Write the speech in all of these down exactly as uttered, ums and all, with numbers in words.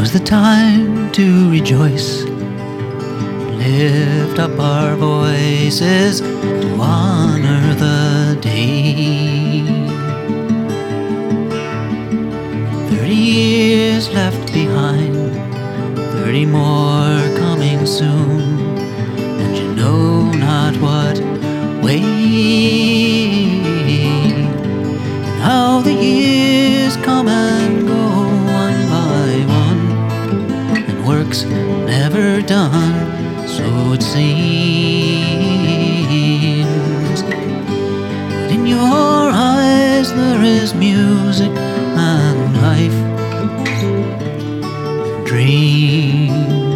Now's the time to rejoice, lift up our voices to honor the day. Thirty years left behind, thirty more coming soon, and you know not what way. And how the years come and go one by one, and work's never done, so it seems. But in your eyes there is music and life and dreams.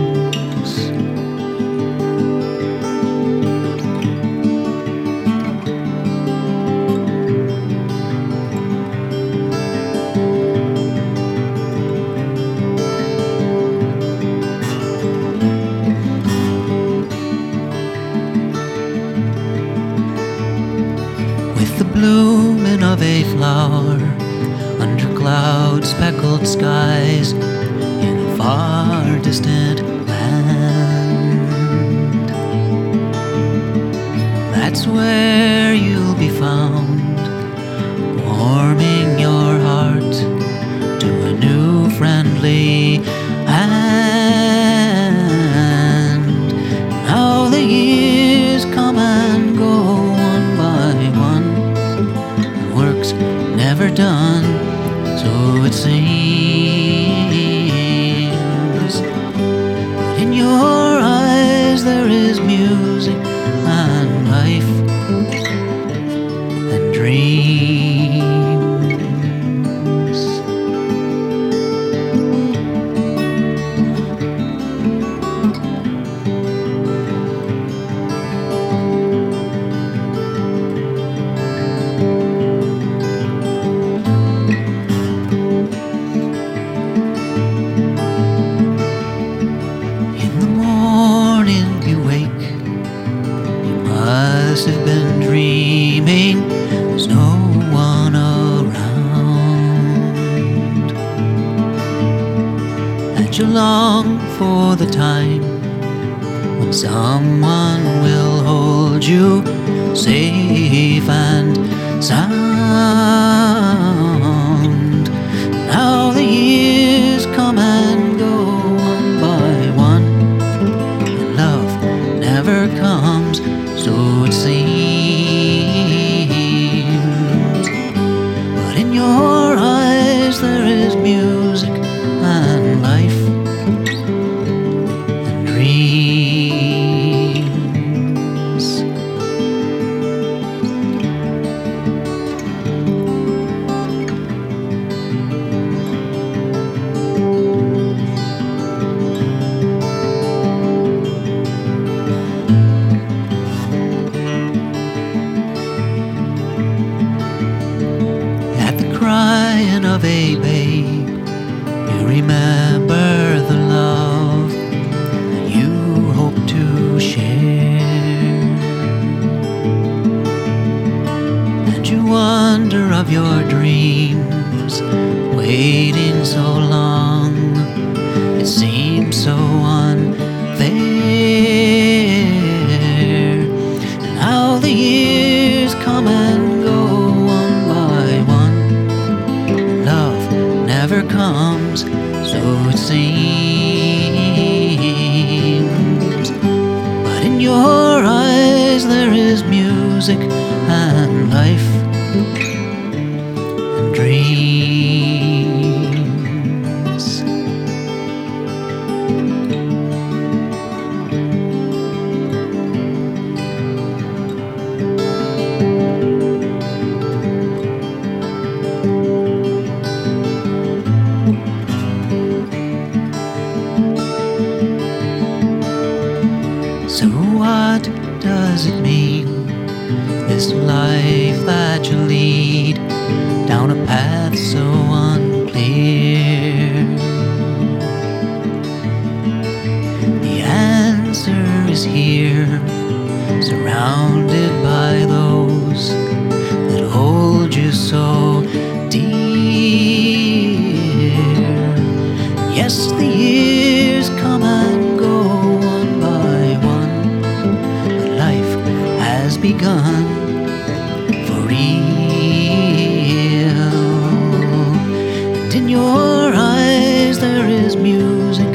With the blooming of a flower under cloud-speckled skies in a far distant land, that's where you'll be found, warming your heart to a new friendly hand. How the years come and go one by one, work's never done, so it seems. But in your eyes there is music and life and dreams. Must have been dreaming, there's no one around, and you long for the time when someone will hold you safe and sound. Now the years come and go one by one, and love never comes, so it seems. But in your eyes there is music and life and dreams. Crying of a babe, you remember the love that you hope to share, and you wonder of your dreams, waiting so long, it seems so unfair. And how the years come and go one by one, never comes, so it seems. But in your eyes there is music and life and dreams. So what does it mean, this life that you lead down a path so unclear? The answer is here, surrounded by those that hold you so dear. Yes, the years come and go one by one, but life has begun for real. And in your eyes there is music